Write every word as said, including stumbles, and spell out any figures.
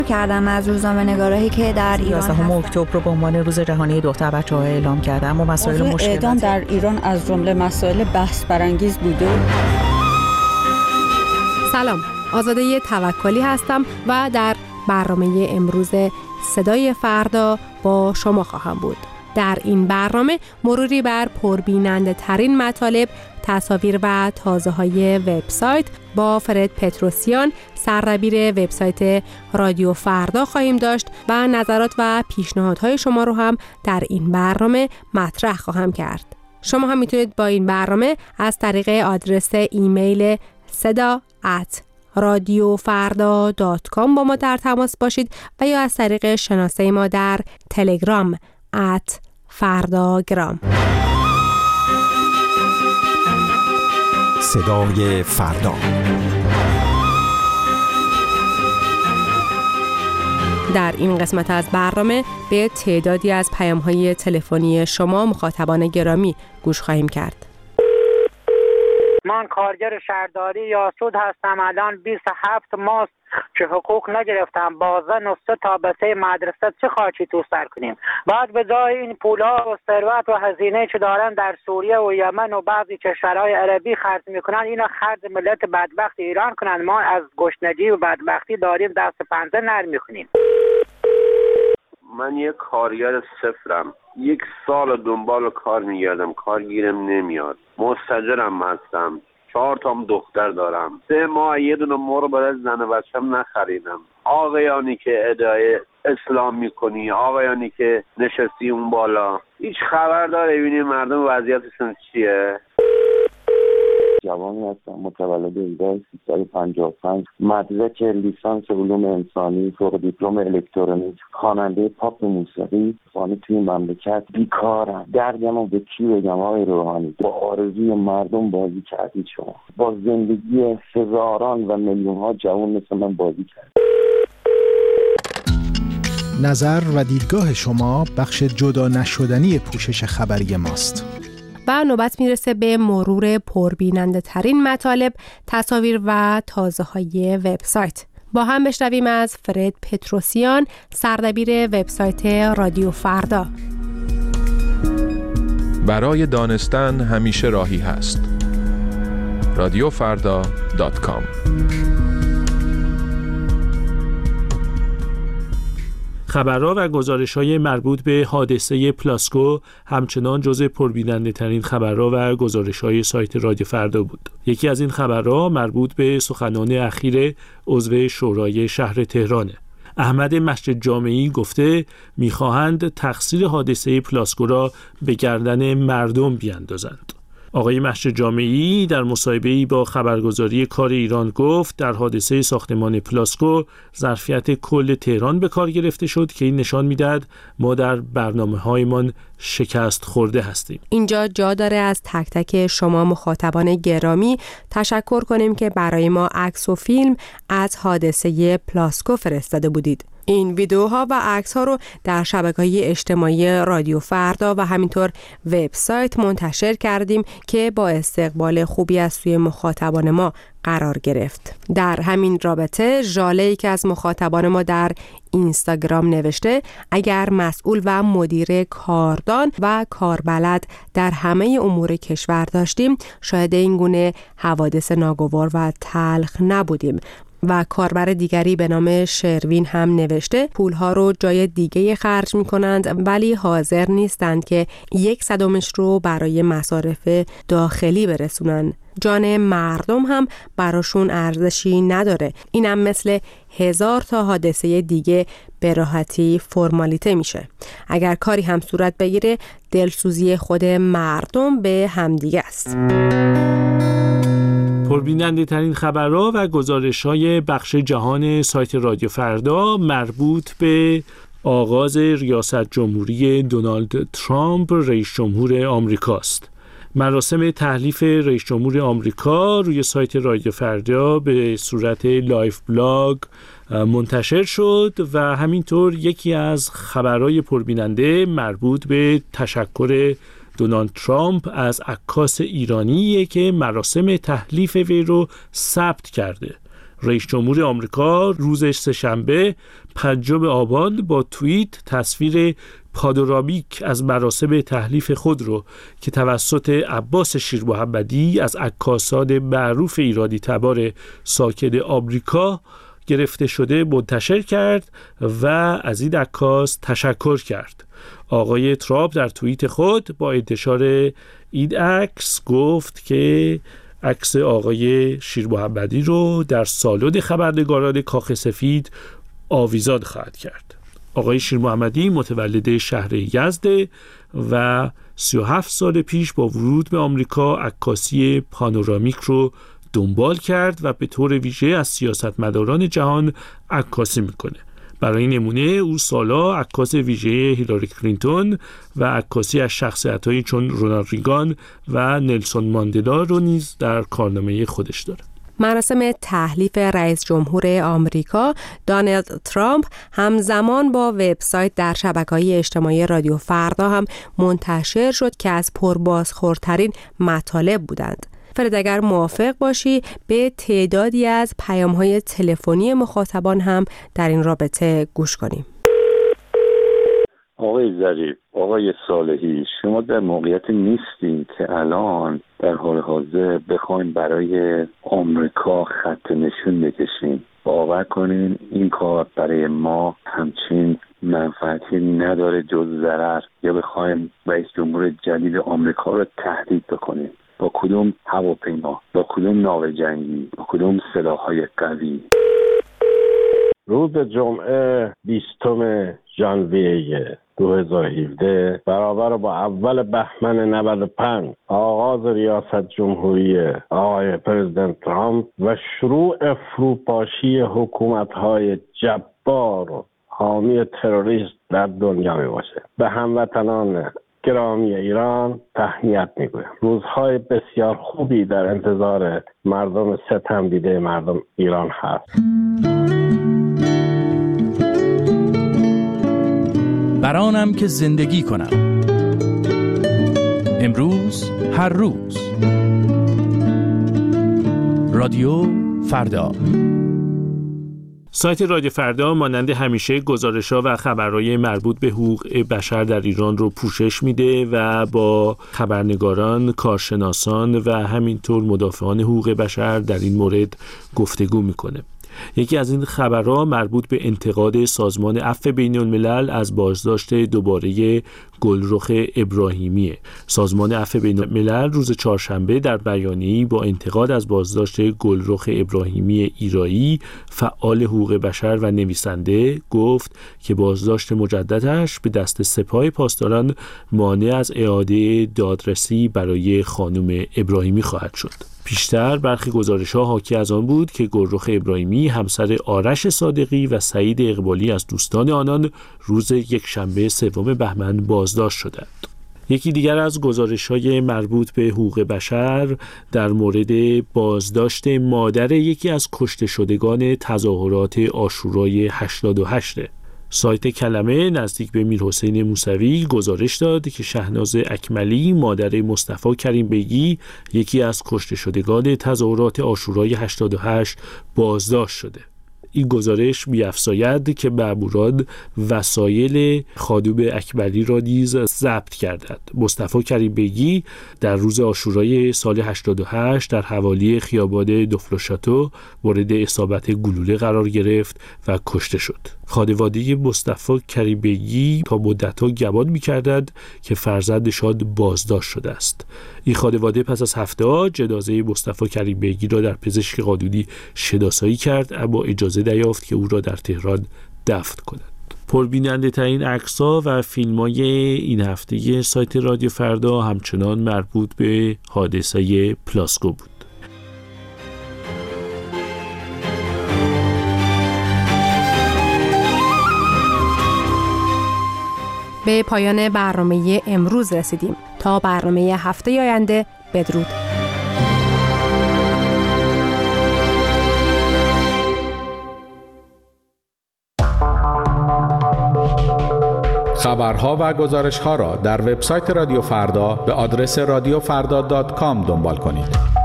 کردم از روزنامه‌نگارایی که در ایران یازدهم اکتبر رو به عنوان روز جهانی دختر بچه‌ها اعلام کردن و مسائل مشکل اعدام در ایران از جمله مسائل بحث برانگیز بوده. سلام، آزاده توکلی هستم و در برنامه امروز صدای فردا با شما خواهم بود. در این برنامه مروری بر پربیننده ترین مطالب، تصاویر و تازه های وبسایت با فرد پتروسیان، سردبیر وبسایت رادیو فردا خواهیم داشت و نظرات و پیشنهادهای شما رو هم در این برنامه مطرح خواهم کرد. شما هم میتونید با این برنامه از طریق آدرس ایمیل صدا ات رادیو فردا دات کام با ما در تماس باشید و یا از طریق شناسه ما در تلگرام ات فرداگرام. صدای فردا. در این قسمت از برنامه به تعدادی از پیام‌های تلفنی شما مخاطبان گرامی گوش خواهیم کرد. من کارگر شهرداری یاسود هستم. الان بیست و هفت ماست که حقوق نگرفتم. با زن و سه تا بچه مدرسه چه خاکی تو سر کنیم؟ بعد به جای این پولا و ثروت و هزینه که دارن در سوریه و یمن و بعضی کشورهای عربی خرج میکنن، اینا خرج ملت بدبخت ایران کنن. ما از گشنگی و بدبختی داریم دست پنجه نرم میکنیم. من یک کارگر صفرم. یک سال دنبال کار میگردم، کار گیرم نمیاد. مستاجرم هستم. چهار تام دختر دارم. سه ماه یه دونه مرغ برای زن و بچم نخریدم. آقایانی که ادعای اسلام میکنی، آقایانی که نشستی اون بالا، هیچ خبر داره ببینی مردم وضعیتشون چیه؟ جوانی هستم، متولد هزار و سیصد و پنجاه و پنج، مدرک لیسانس علوم انسانی، فوق دیپلم الکترونیک، خواننده پاپ موسیقی. خانه توی مملکت بیکارم. دردمو به کی بگم آقای روحانی؟ با آرزوی مردم بازی کردید شما. با زندگی هزاران و میلیون ها جوان مثل من بازی کرد. نظر و دیدگاه شما بخش جدا نشدنی پوشش خبری ماست. و نوبت میرسه به مرور پربیننده ترین مطالب، تصاویر و تازه های وبسایت. با هم بشنویم از فرد پتروسیان، سردبیر وبسایت رادیو فردا. برای دانستن همیشه راهی هست. رادیو فردا دات کام. خبرها و گزارش‌های مربوط به حادثه پلاسکو همچنان جزو پربیننده ترین خبرها و گزارش‌های سایت رادیو فردا بود. یکی از این خبرها مربوط به سخنان اخیر عضو شورای شهر تهرانه. احمد مسجد جامعی گفته می‌خواهند تقصیر حادثه پلاسکو را به گردن مردم بیاندازند. آقای مسجد جامعی در مصاحبه‌ای با خبرگزاری کار ایران گفت در حادثه ساختمان پلاسکو ظرفیت کل تهران به کار گرفته شد که این نشان می‌دهد ما در برنامه‌هایمان شکست خورده هستیم. اینجا جا داره از تک تک شما مخاطبان گرامی تشکر کنیم که برای ما عکس و فیلم از حادثه پلاسکو فرستاده بودید. این ویدیوها و عکس‌ها رو در شبکه‌های اجتماعی رادیو فردا و همینطور وبسایت منتشر کردیم که با استقبال خوبی از سوی مخاطبان ما قرار گرفت. در همین رابطه ژاله‌ای که از مخاطبان ما در اینستاگرام نوشته اگر مسئول و مدیر کاردان و کاربلد در همه امور کشور داشتیم شاید این گونه حوادث ناگوار و تلخ نبودیم. و کاربر دیگری به نام شروین هم نوشته پولها رو جای دیگه خرج می کنند ولی حاضر نیستند که یک صدمش رو برای مصارف داخلی برسونن. جان مردم هم براشون ارزشی نداره. اینم مثل هزار تا حادثه دیگه به راحتی فرمالیته میشه. اگر کاری هم صورت بگیره دلسوزی خود مردم به همدیگه است. پربیننده ترین خبرها و گزارش‌های بخش جهان سایت رادیو فردا مربوط به آغاز ریاست جمهوری دونالد ترامپ رئیس جمهور آمریکاست. مراسم تحلیف رئیس جمهور آمریکا روی سایت رادیو فردا به صورت لایو بلاگ منتشر شد و همینطور یکی از خبرهای پربیننده مربوط به تشکر دونالد ترامپ از عکاس ایرانیه که مراسم تحلیف وی رو ثبت کرده رئیس جمهور آمریکا روز سه‌شنبه پنجم آبان با توییت تصویر پانورامیک از مراسم تحلیف خود رو که توسط عباس شیرمحمدی از عکاسان معروف ایرانی تبار ساکن آمریکا گرفته شده منتشر کرد و از این عکاس تشکر کرد. آقای ترامپ در توییت خود با انتشار این عکس گفت که عکس آقای شیرمحمدی رو در سالن خبرنگاران کاخ سفید آویزان خواهد کرد. آقای شیرمحمدی متولد شهر یزد و سی و هفت سال پیش با ورود به آمریکا عکاسی پانورامیک رو دنبال کرد و به طور ویژه از سیاستمداران جهان عکاسی میکنه. برای نمونه او سالا عکاس ویژه هیلاری کلینتون و عکاسی از شخصیت‌هایی چون رونالد ریگان و نلسون ماندلا رو نیز در کارنامه خودش داره. مراسم تحلیف رئیس جمهور آمریکا دونالد ترامپ همزمان با وبسایت در شبکه‌های اجتماعی رادیو فردا هم منتشر شد که از پربازخوردترین مطالب بودند. فرید اگر موافق باشی به تعدادی از پیام‌های تلفنی مخاطبان هم در این رابطه گوش کنیم. آقای ظریف، آقای صالحی، شما در موقعیتی نیستین که الان در حال حاضر بخواین برای آمریکا خط نشون بکشین. باور کنین این کار برای ما همچین منفعتی نداره جز ضرر، یا بخوایم رئیس جمهور جدید آمریکا رو تهدید بکنیم با کدوم هواپیما، با کدوم ناو جنگی، با کدوم سلاح‌های قوی. روز جمعه بیستم ژانویه دو هزار و هفده برابر با اول بهمن نود و پنج آغاز ریاست جمهوری آقای پرزیدنت ترامپ و شروع فروپاشی حکومت‌های جبار و حامی تروریست در دنیا می باشه. به هموطنان گرامی ایران تهنیت میگویم. روزهای بسیار خوبی در انتظار مردم ستم دیده مردم ایران هست. برانم که زندگی کنم، امروز هر روز. رادیو فردا. سایت رادیو فردا مانند همیشه گزارش‌ها و خبرهای مربوط به حقوق بشر در ایران رو پوشش میده و با خبرنگاران، کارشناسان و همینطور مدافعان حقوق بشر در این مورد گفتگو میکنه. یکی از این خبرها مربوط به انتقاد سازمان عفو بین‌الملل از بازداشت دوباره گلرخ ابراهیمیه. سازمان عفو بین‌الملل روز چهارشنبه در بیانیه‌ای با انتقاد از بازداشت گلرخ ابراهیمی ایرایی، فعال حقوق بشر و نویسنده، گفت که بازداشت مجددش به دست سپاه پاسداران مانع از اعاده دادرسی برای خانم ابراهیمی خواهد شد. پیشتر برخی گزارش‌ها حاکی از آن بود که گلرخ ابراهیمی همسر آرش صادقی و سعید اقبالی از دوستان آنان روز یکشنبه سوم بهمن بازداشت شدند. یکی دیگر از گزارش‌های مربوط به حقوق بشر در مورد بازداشت مادر یکی از کشته شدگان تظاهرات عاشورای هشتاد و هشت. سایت کلمه نزدیک به میرحسین موسوی گزارش داد که شهناز اکملی مادر مصطفی کریم بیگی یکی از کشته شدگان تظاهرات عاشورای هشتاد و هشت بازداشت شده. این گزارش بیفزاید که ماموران وسایل خانم اکملی را نیز ضبط کردند. مصطفی کریم بیگی در روز عاشورای سال هشتاد و هشت در حوالی خیابان دفلوشاتو مورد اصابت گلوله قرار گرفت و کشته شد. خانواده مصطفی کریم بیگی تا مدت‌ها گمان می‌کردند که فرزندشان بازداشت شده است. این خانواده پس از هفته‌ها جنازه مصطفی کریم بیگی را در پزشک قانونی شناسایی کرد، اما اجازه نیافت که او را در تهران دفن کنند. پربیننده ترین عکس‌ها و فیلم‌های این هفته سایت رادیو فردا همچنان مربوط به حادثه پلاسکو بود. به پایان برنامه امروز رسیدیم. تا برنامه هفته آینده، بدرود. خبرها و گزارش‌ها را در وبسایت رادیو فردا به آدرس رادیو فردا دات کام دنبال کنید.